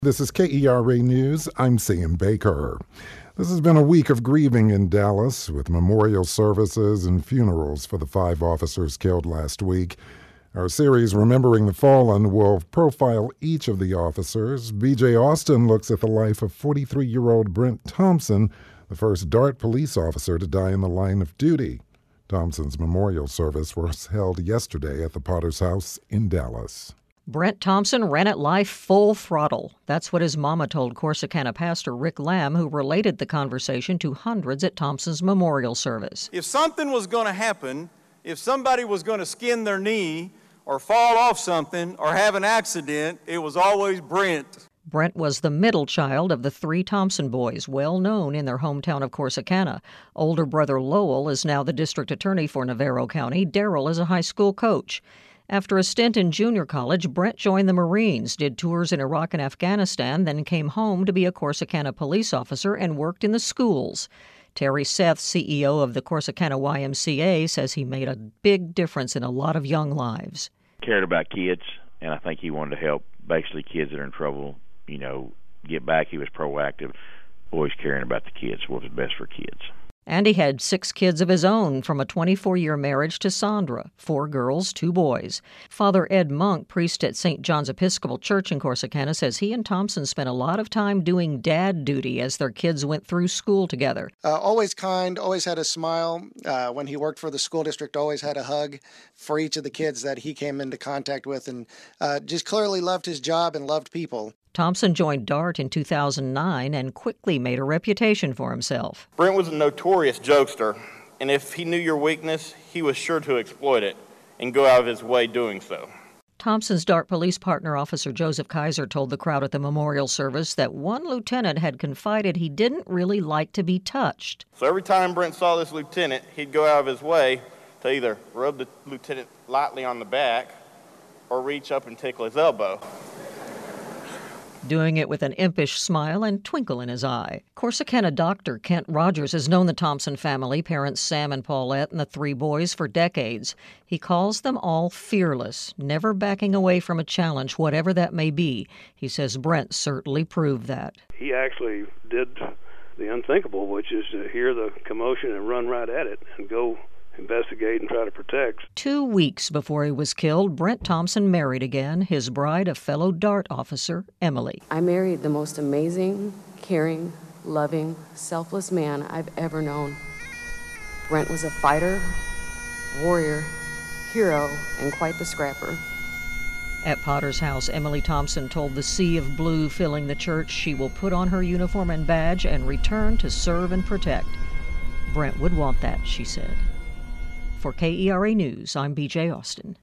This is KERA News. I'm Sam Baker. This has been a week of grieving in Dallas, with memorial services and funerals for the 5 officers killed last week. Our series, Remembering the Fallen, will profile each of the officers. BJ Austin looks at the life of 43-year-old Brent Thompson, the first Dart police officer to die in the line of duty. Thompson's memorial service was held yesterday at the Potter's House in Dallas. Brent Thompson ran at life full throttle. That's what his mama told Corsicana pastor Rick Lamb, who related the conversation to hundreds at Thompson's memorial service. If something was going to happen, if somebody was going to skin their knee or fall off something or have an accident, it was always Brent. Brent was the middle child of the 3 Thompson boys, well known in their hometown of Corsicana. Older brother Lowell is now the district attorney for Navarro County. Darrell is a high school coach. After a stint in junior college, Brent joined the Marines, did tours in Iraq and Afghanistan, then came home to be a Corsicana police officer and worked in the schools. Terry Seth, CEO of the Corsicana YMCA, says he made a big difference in a lot of young lives. Cared about kids, and I think he wanted to help basically kids that are in trouble, get back. He was proactive, always caring about the kids, what was best for kids. And he had 6 kids of his own from a 24-year marriage to Sandra, 4 girls, 2 boys. Father Ed Monk, priest at St. John's Episcopal Church in Corsicana, says he and Thompson spent a lot of time doing dad duty as their kids went through school together. Always kind, always had a smile. When he worked for the school district, always had a hug for each of the kids that he came into contact with, and just clearly loved his job and loved people. Thompson joined DART in 2009 and quickly made a reputation for himself. Brent was a notorious jokester, and if he knew your weakness, he was sure to exploit it and go out of his way doing so. Thompson's DART police partner, Officer Joseph Kaiser, told the crowd at the memorial service that one lieutenant had confided he didn't really like to be touched. So every time Brent saw this lieutenant, he'd go out of his way to either rub the lieutenant lightly on the back or reach up and tickle his elbow, doing it with an impish smile and twinkle in his eye. Corsicana doctor Kent Rogers has known the Thompson family, parents Sam and Paulette, and the 3 boys for decades. He calls them all fearless, never backing away from a challenge, whatever that may be. He says Brent certainly proved that. He actually did the unthinkable, which is to hear the commotion and run right at it and go investigate and try to protect. 2 weeks before he was killed, Brent Thompson married again, his bride a fellow DART officer, Emily. I married the most amazing, caring, loving, selfless man I've ever known. Brent was a fighter, warrior, hero, and quite the scrapper. At Potter's House, Emily Thompson told the sea of blue filling the church she will put on her uniform and badge and return to serve and protect. Brent would want that, she said. For KERA News, I'm BJ Austin.